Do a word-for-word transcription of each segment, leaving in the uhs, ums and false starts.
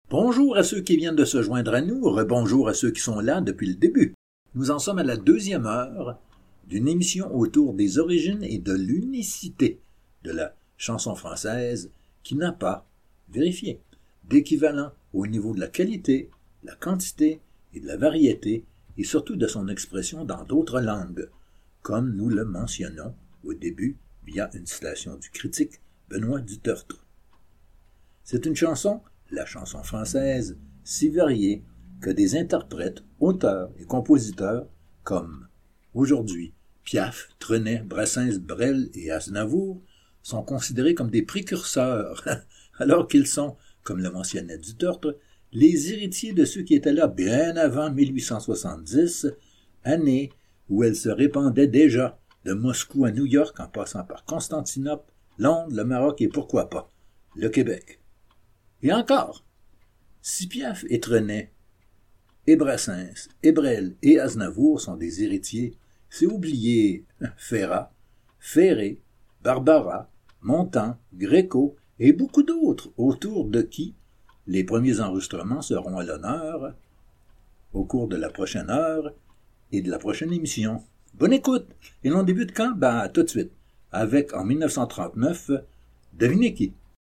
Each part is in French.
Bonjour à ceux qui viennent de se joindre à nous, rebonjour à ceux qui sont là depuis le début. Nous en sommes à la deuxième heure d'une émission autour des origines et de l'unicité de la chanson française qui n'a pas, vérifié, d'équivalent au niveau de la qualité, de la quantité et de la variété et surtout de son expression dans d'autres langues, comme nous le mentionnons au début via une citation du critique Benoît Dutertre. C'est une chanson, la chanson française, si variée que des interprètes, auteurs et compositeurs comme, aujourd'hui, Piaf, Trenet, Brassens, Brel et Aznavour sont considérés comme des précurseurs, alors qu'ils sont, comme le mentionnait Dutertre, les héritiers de ceux qui étaient là bien avant mille huit cent soixante-dix, année où elle se répandait déjà de Moscou à New York en passant par Constantinople, Londres, le Maroc et pourquoi pas, le Québec. Et encore, si Piaf et Trenet, et Brassens, et Brel et Aznavour sont des héritiers, c'est oublier Ferrat, Ferré, Barbara, Montand, Gréco et beaucoup d'autres autour de qui les premiers enregistrements seront à l'honneur au cours de la prochaine heure et de la prochaine émission. Bonne écoute! Et l'on débute quand? Ben, tout de suite. Avec, en dix-neuf cent trente-neuf, devinez qui?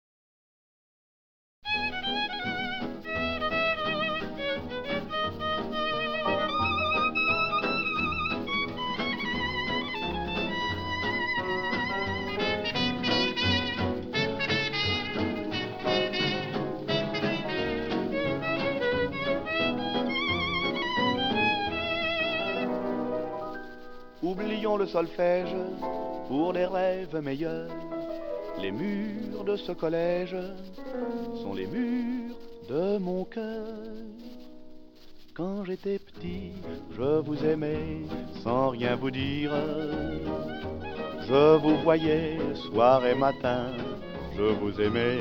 Oublions le solfège pour des rêves meilleurs. Les murs de ce collège sont les murs de mon cœur. Quand j'étais petit, je vous aimais sans rien vous dire. Je vous voyais soir et matin, je vous aimais.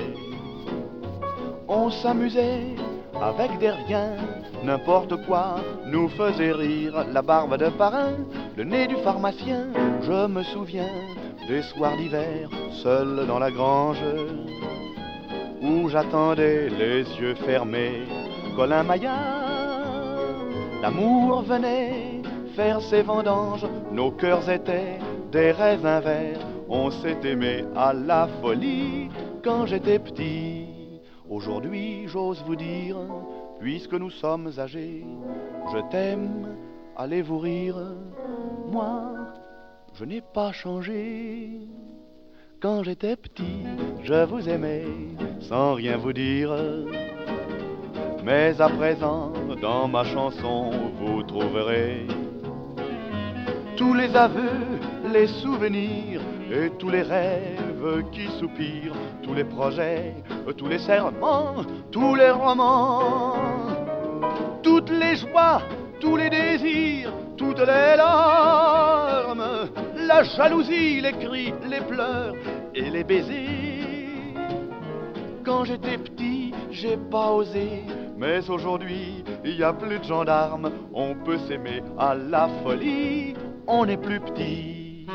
On s'amusait avec des riens, n'importe quoi nous faisait rire. La barbe de parrain, le nez du pharmacien. Je me souviens des soirs d'hiver, seul dans la grange, où j'attendais les yeux fermés Colin Maillard. L'amour venait faire ses vendanges, nos cœurs étaient des raisins verts. On s'est aimé à la folie quand j'étais petit. Aujourd'hui, j'ose vous dire, puisque nous sommes âgés, je t'aime, allez vous rire. Moi, je n'ai pas changé. Quand j'étais petit, je vous aimais sans rien vous dire. Mais à présent, dans ma chanson, vous trouverez tous les aveux, les souvenirs et tous les rêves qui soupirent, tous les projets, tous les serments, tous les romans, toutes les joies, tous les désirs, toutes les larmes, la jalousie, les cris, les pleurs et les baisers. Quand j'étais petit, j'ai pas osé, mais aujourd'hui, il y a plus de gendarmes. On peut s'aimer à la folie, on n'est plus petit.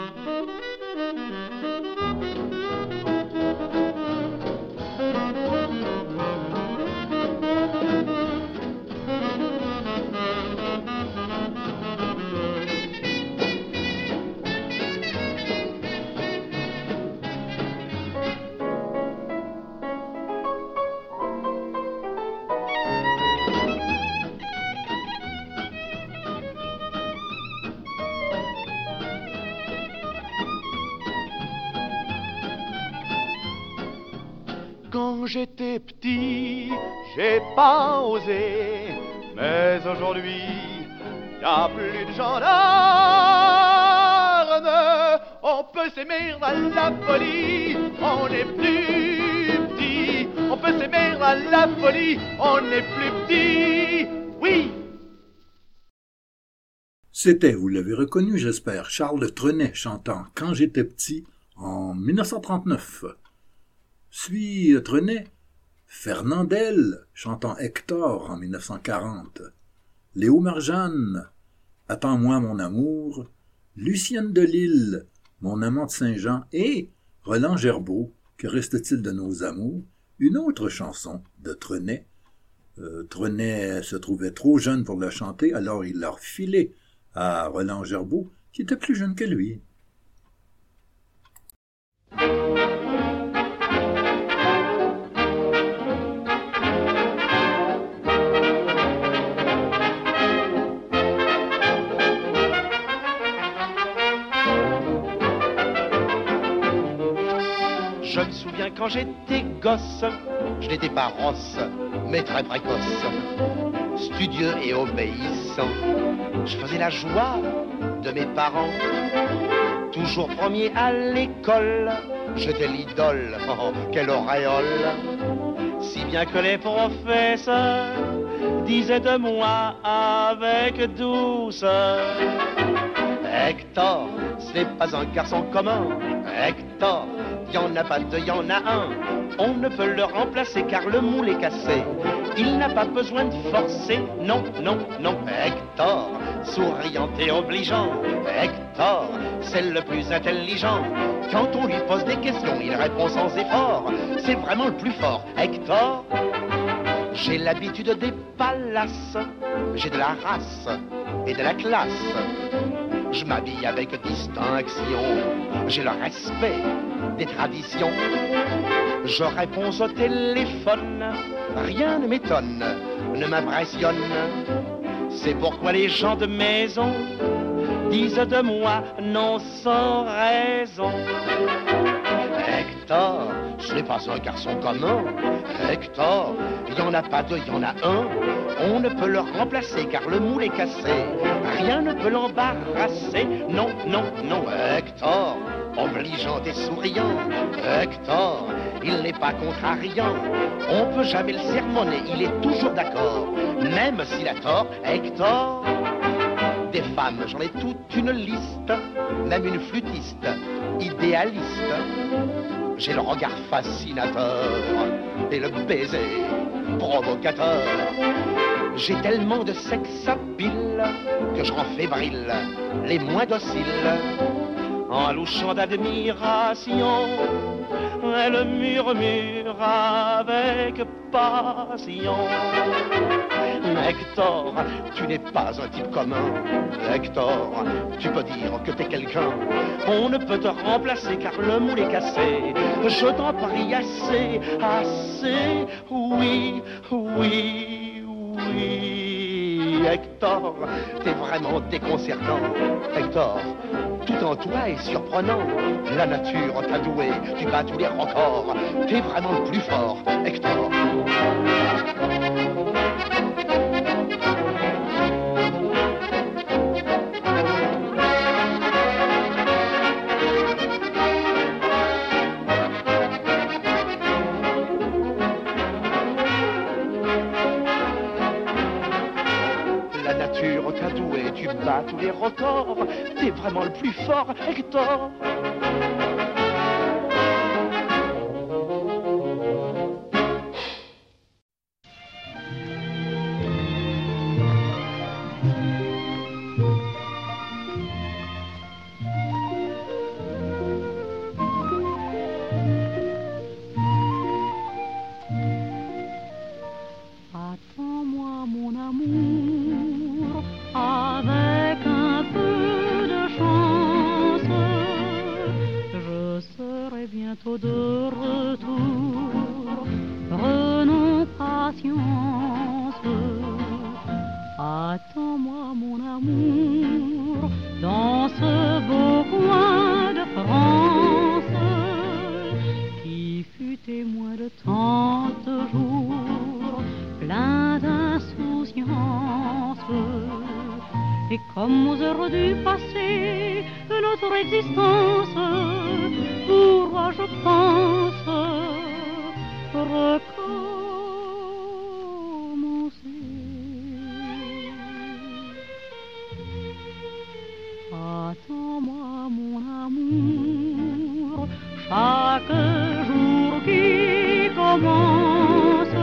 Quand j'étais petit, j'ai pas osé, mais aujourd'hui, y a plus de gendarmes. On peut s'aimer à la folie, on n'est plus petit. On peut s'aimer à la folie, on n'est plus petit. Oui! C'était, vous l'avez reconnu, j'espère, Charles Trenet chantant « Quand j'étais petit » en dix-neuf cent trente-neuf. Suit Trenet, Fernandel chantant Hector en dix-neuf cent quarante, Léo Marjane, Attends-moi mon amour, Lucienne Delille, Mon amant de Saint-Jean et Roland Gerbeau, Que reste-t-il de nos amours, une autre chanson de Trenet, euh, Trenet se trouvait trop jeune pour le chanter, alors il l'a refilé à Roland Gerbeaud, qui était plus jeune que lui. Je me souviens quand j'étais gosse, je n'étais pas rosse, mais très précoce, studieux et obéissant. Je faisais la joie de mes parents, toujours premier à l'école. J'étais l'idole, oh, quelle auréole. Si bien que les professeurs disaient de moi avec douceur: Hector, ce n'est pas un garçon commun. Hector, y en a pas deux, y en a un. On ne peut le remplacer car le moule est cassé. Il n'a pas besoin de forcer, non, non, non. Hector, souriant et obligeant. Hector, c'est le plus intelligent. Quand on lui pose des questions, il répond sans effort. C'est vraiment le plus fort. Hector, j'ai l'habitude des palaces. J'ai de la race et de la classe. Je m'habille avec distinction. J'ai le respect des traditions. Je réponds au téléphone. Rien ne m'étonne, ne m'impressionne. C'est pourquoi les gens de maison disent de moi non sans raison: Hector, ce n'est pas un garçon commun. Hector, il n'y en a pas deux, il y en a un. On ne peut le remplacer car le moule est cassé. Rien ne peut l'embarrasser, non, non, non. Hector, obligeant et souriant. Hector, il n'est pas contrariant. On peut jamais le sermonner, il est toujours d'accord. Même s'il a tort, Hector. Des femmes, j'en ai toute une liste. Même une flûtiste, idéaliste. J'ai le regard fascinateur et le baiser provocateur. J'ai tellement de sexe habile que je rends fébrile les moins dociles. En louchant d'admiration, elle murmure avec passion: Hector, tu n'es pas un type commun. Hector, tu peux dire que t'es quelqu'un. On ne peut te remplacer car le moule est cassé. Je t'en prie assez, assez, oui, oui, oui. Hector, t'es vraiment déconcertant. Hector, tout en toi est surprenant. La nature t'a doué, tu bats tous les records. T'es vraiment le plus fort, Hector. T'as doué, tu bats tous les records. T'es vraiment le plus fort, Hector. Attends-moi, mon amour, avec un peu de chance, je serai bientôt de retour. Prenons patience. Attends-moi, mon amour, dans ce beau coin de France qui fut témoin de tant de jours plein d'insouciance. Et comme aux heures du passé de notre existence, pourquoi je pense recommencer. Attends-moi, mon amour, chaque jour qui commence,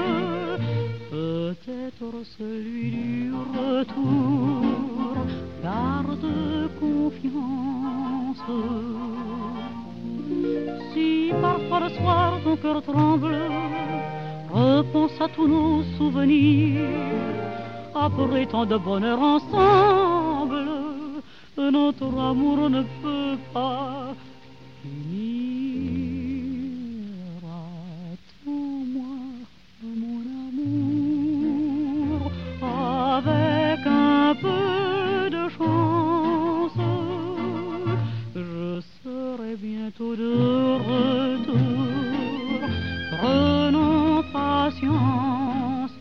peut-être celui du retour, garde confiance. Si parfois le soir ton cœur tremble, repense à tous nos souvenirs. Après tant de bonheur ensemble, notre amour ne peut pas finir. Attends-moi, mon amour, avec un peu de chance, je serai bientôt de retour. Prenons patience.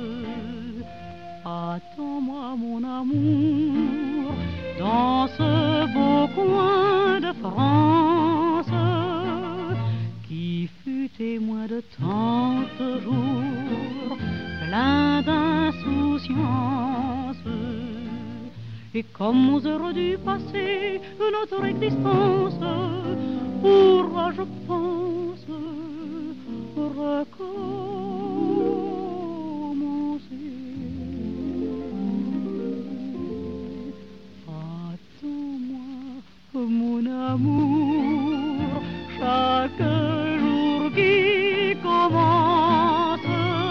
Attends-moi, mon amour, dans ce beau coin de France qui fut témoin de tant de jours plein d'insouciance. Et comme aux heures du passé, notre existence pourra, je pense, recommencer. Mon amour, chaque jour qui commence,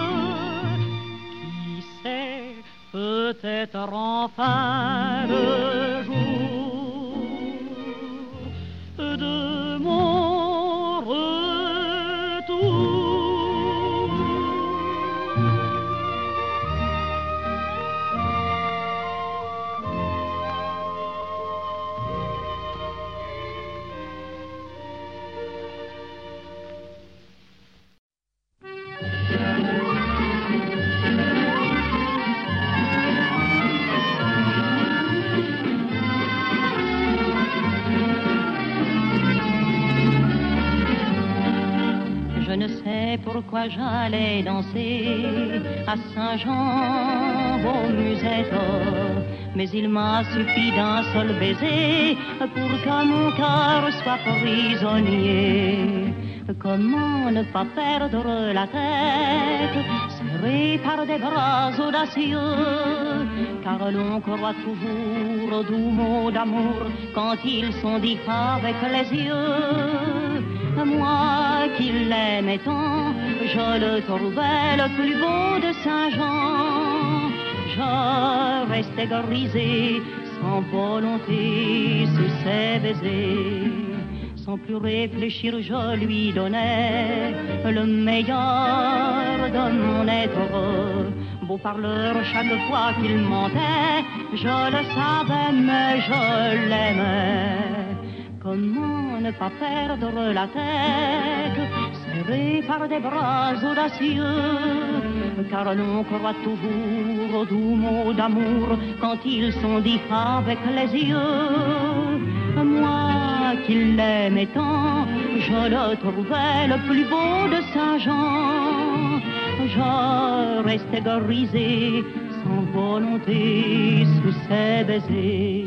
qui sait, peut-être enfin le jour de mon retour. Je ne sais pourquoi j'allais danser à Saint-Jean aux musettes, mais il m'a suffi d'un seul baiser pour que mon cœur soit prisonnier. Comment ne pas perdre la tête, serré par des bras audacieux, car l'on croit toujours aux doux mots d'amour quand ils sont dits avec les yeux. Moi qui l'aimais tant, je le trouvais le plus beau de Saint-Jean. Je restais grisé, sans volonté, sous ses baisers. Sans plus réfléchir, je lui donnais le meilleur de mon être. Beau parleur, chaque fois qu'il mentait, je le savais, mais je l'aimais. Comment ne pas perdre la tête, serré par des bras audacieux, car l'on croit toujours aux doux mots d'amour quand ils sont dits avec les yeux. Moi qui l'aimais tant, je le trouvais le plus beau de Saint-Jean. Je restais grisé, sans volonté, sous ses baisers.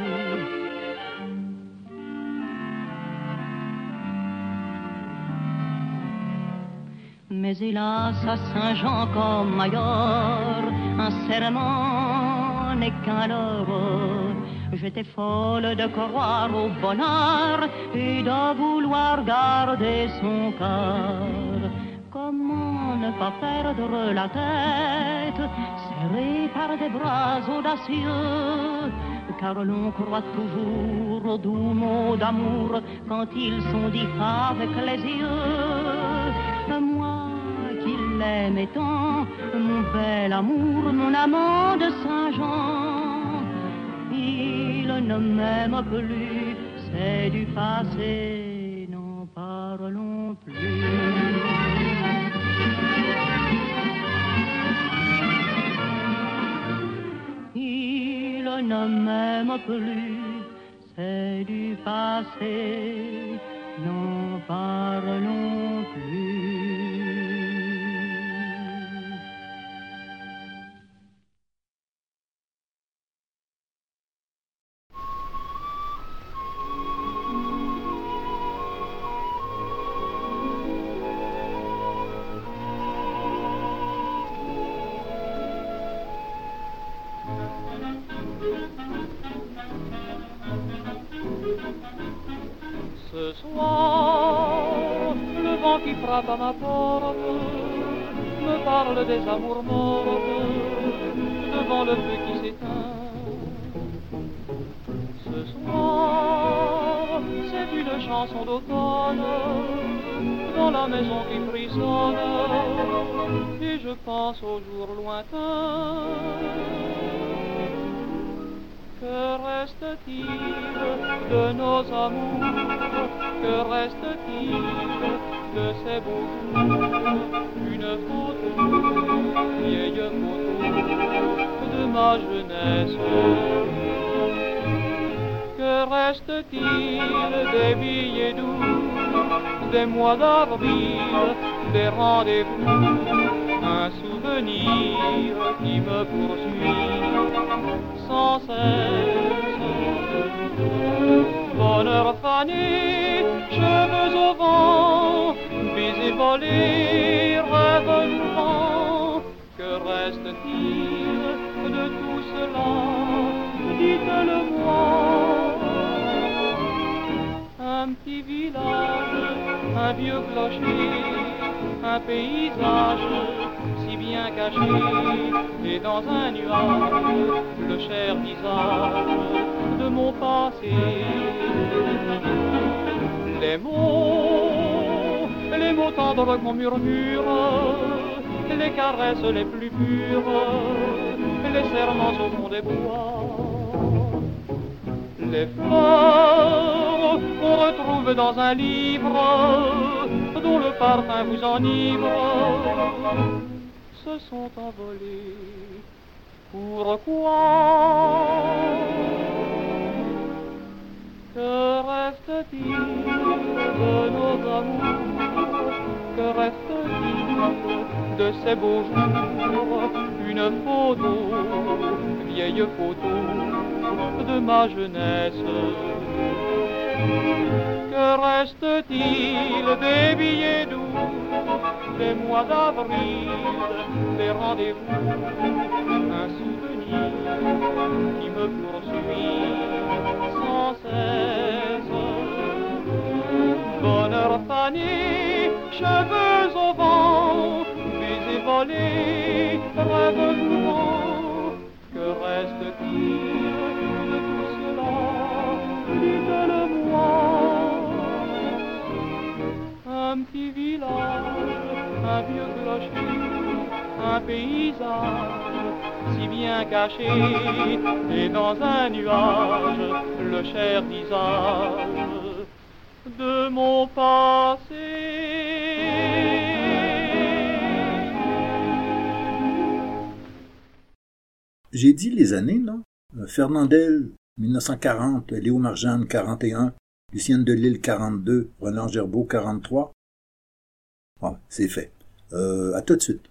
Mais hélas, à Saint-Jean comme ailleurs, un serment n'est qu'un leurre. J'étais folle de croire au bonheur et de vouloir garder son cœur. Comment ne pas perdre la tête, serré par des bras audacieux, car l'on croit toujours aux doux mots d'amour quand ils sont dits avec les yeux. Moi qui l'aimais tant, mon bel amour, mon amant de Saint-Jean, il ne m'aime plus, c'est du passé, n'en parlons plus. Il ne m'aime plus, c'est du passé, n'en parlons plus. Ce soir, le vent qui frappe à ma porte parle des amours mortes devant le feu qui s'éteint. Ce soir, c'est une chanson d'automne dans la maison qui frissonne, et je pense aux jours lointains. Que reste-t-il de nos amours? Que reste-t-il de ces beaux jours? Une photo, vieille photo de ma jeunesse. Que reste-t-il des billets doux, des mois d'avril, des rendez-vous? Un souvenir qui me poursuit sans cesse. Bonheur fané, cheveux au vent, baisers volés, rêves mouvants. Que reste-t-il de tout cela? Dites-le-moi. Un petit village, un vieux clocher, un paysage si bien caché, et dans un nuage, le cher visage de mon passé. Les mots, les mots tendres qu'on murmure, les caresses les plus pures, les serments au fond des bois, les fleurs qu'on retrouve dans un livre dont le parfum vous enivre, se sont envolés. Pourquoi? Que reste-t-il de nos amours? Que reste-t-il de ces beaux jours? Une photo, vieille photo de ma jeunesse. Que reste-t-il des billets doux, des mois d'avril, des rendez-vous? Un souvenir qui me poursuit sans cesse. Bonheur fané, cheveux au vent, baisers volés, rêves mouvants. Que reste-t-il de tout cela? Dites-le-moi. Un petit village, un vieux clocher, un paysage si bien caché, et dans un nuage, le cher visage de mon passé. J'ai dit les années, non? Fernandel, mille neuf cent quarante, Léo Marjane, quarante et un, Lucienne Delisle, quarante-deux, Roland Gerbeau, quarante-trois. Bon, c'est fait. Euh, à tout de suite.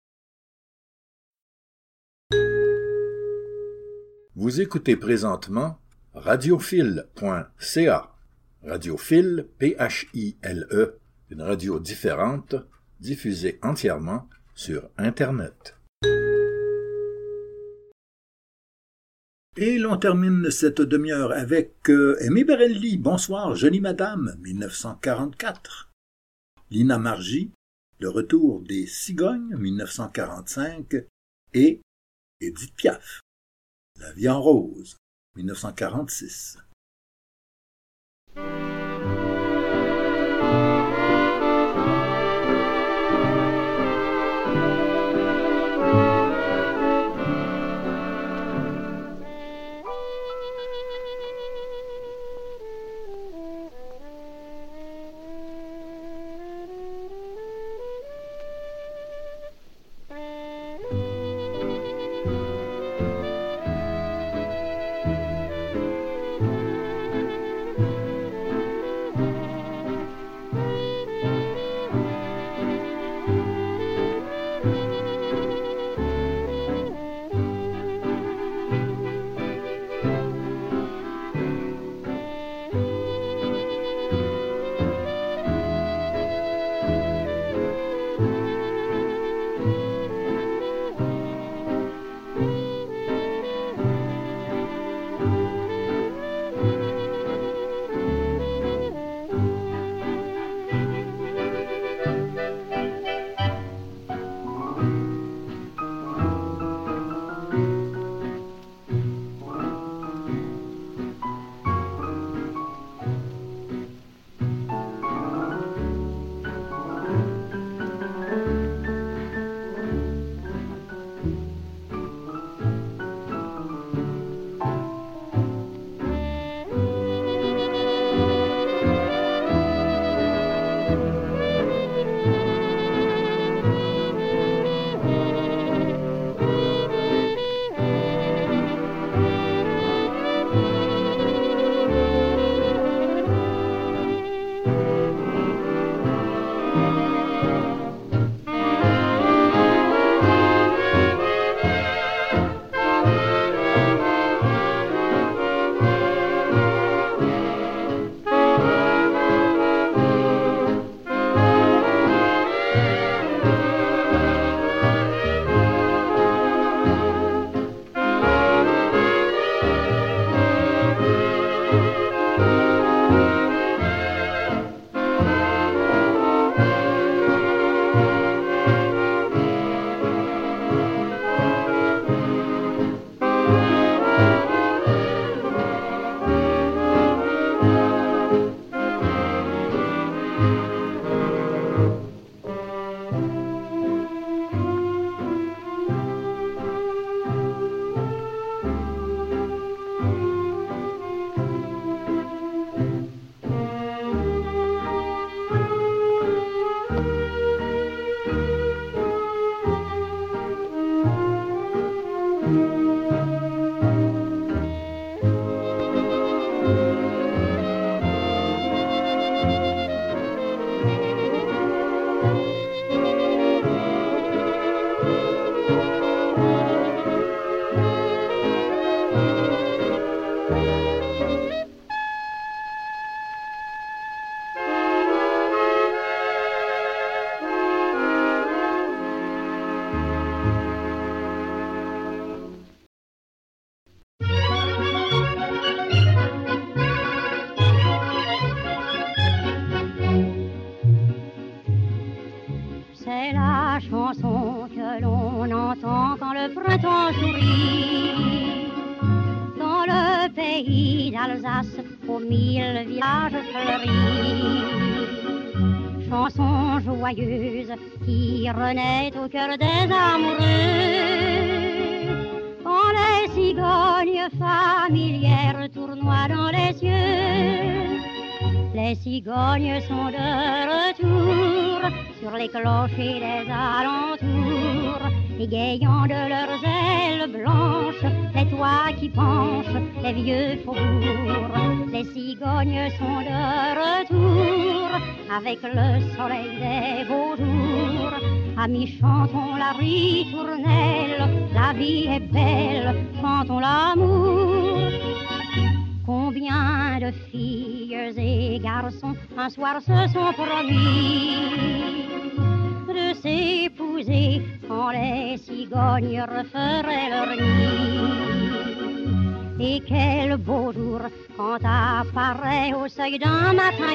Vous écoutez présentement radiophile point c a. Radiophile, P H I L E, une radio différente, diffusée entièrement sur Internet. Et l'on termine cette demi-heure avec euh, Aimé Barelli, Bonsoir, jolie madame, mille neuf cent quarante-quatre. Lina Margy, Le retour des cigognes, mille neuf cent quarante-cinq. Et Édith Piaf, La vie en rose, mille neuf cent quarante-six. C'est la chanson que l'on entend quand le printemps sourit. Dans le pays d'Alsace, aux mille villages fleuris. Chanson joyeuse qui renaît au cœur des amoureux. Quand les cigognes familières tournoient dans les cieux. Les cigognes sont de retour sur les clochers des alentours, égayant de leurs ailes blanches les toits qui penchent, les vieux faubourgs. Les cigognes sont de retour avec le soleil des beaux jours. Amis, chantons la ritournelle, la vie est belle, chantons l'amour. Combien de filles et garçons un soir se sont promis de s'épouser quand les cigognes referaient leur nid. Et quel beau jour quand apparaît au seuil d'un matin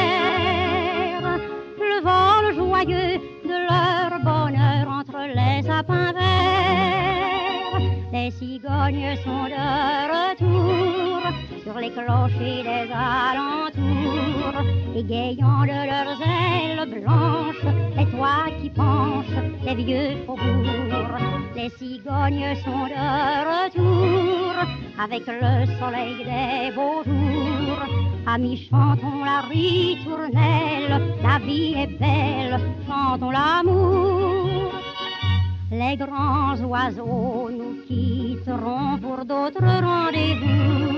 clair le vol joyeux de leur bonheur entre les sapins verts. Les cigognes sont de retour sur les clochers des alentours, égayant de leurs ailes blanches les toits qui penchent, les vieux faubourgs. Les cigognes sont de retour avec le soleil des beaux jours. Amis, chantons la ritournelle, la vie est belle, chantons l'amour. Les grands oiseaux nous quitteront pour d'autres rendez-vous.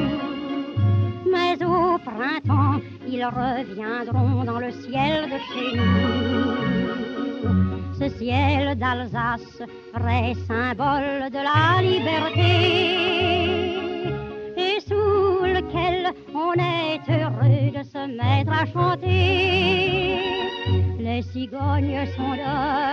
Mais au printemps, ils reviendront dans le ciel de chez nous. Ce ciel d'Alsace, vrai symbole de la liberté, et sous lequel on est heureux de se mettre à chanter. Les cigognes sont de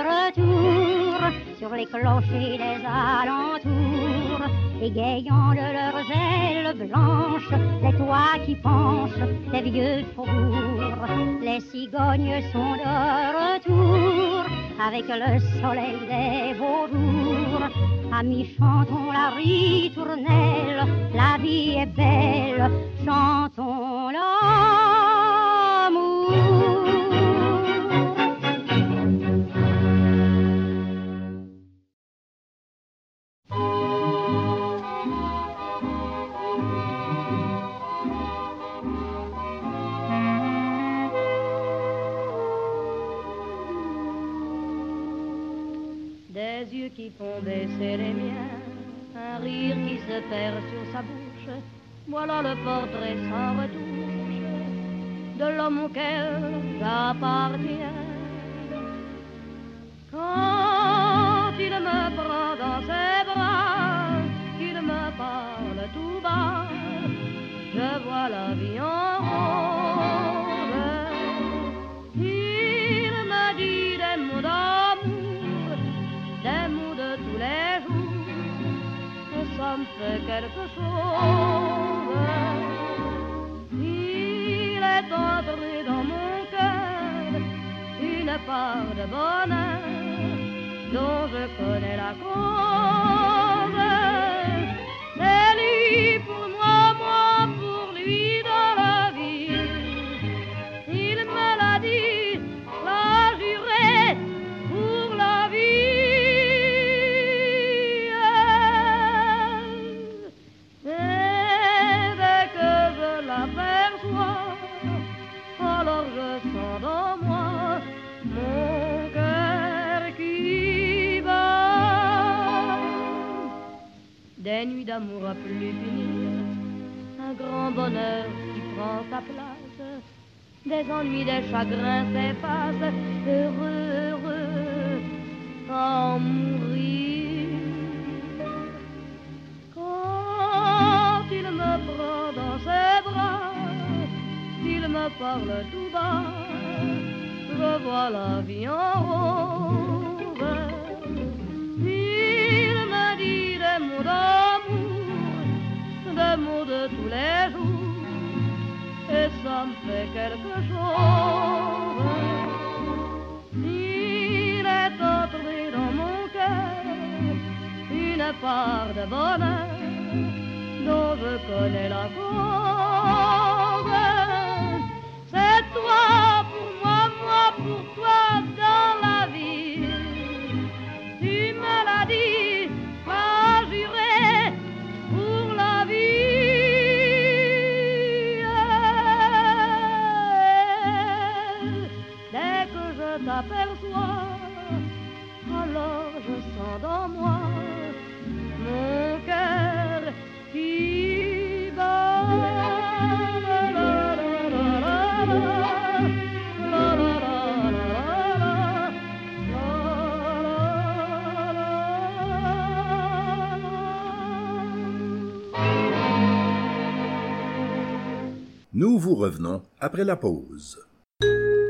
retour sur les clochers des alentours, égayant de leurs ailes blanches les toits qui penchent, les vieux faubourgs. Les cigognes sont de retour avec le soleil des beaux jours. Amis, chantons la ritournelle, la vie est belle, chantons l'amour. Des yeux qui font baisser les miens, un rire qui se perd sur sa bouche, voilà le portrait sans retouche de l'homme auquel j'appartiens. Quand il me prend dans ses bras, qu'il me parle tout bas, je vois la vie en rose. Il me dit des mots d'amour, des mots de tous les jours, que ça me fait quelque chose. Il est entré dans mon cœur une part de bonheur dont je connais la cause. C'est lui pour moi, moi pour lui dans la vie. Il me l'a dit, l'a juré pour la vie. Et dès que je l'aperçois, alors je sens dans moi mon cœur qui bat. Des nuits d'amour à plus finir, un grand bonheur qui prend sa place, des ennuis, des chagrins s'effacent, heureux, heureux, sans mourir. Quand il me prend dans ses bras, qu'il me parle tout bas, je vois la vie en rose. Il me dit des mots d'amour, des mots de tous les jours, et ça me fait quelque chose. Il une part de bonheur dont je connais la cause. C'est toi pour moi, moi pour toi dans la vie. Tu me l'as dit, pas juré pour la vie. Dès que je t'aperçois, alors je sens dans moi mon cœur qui bat. La, la, la, la, la, la, la, la, la, la, Nous vous revenons après la pause.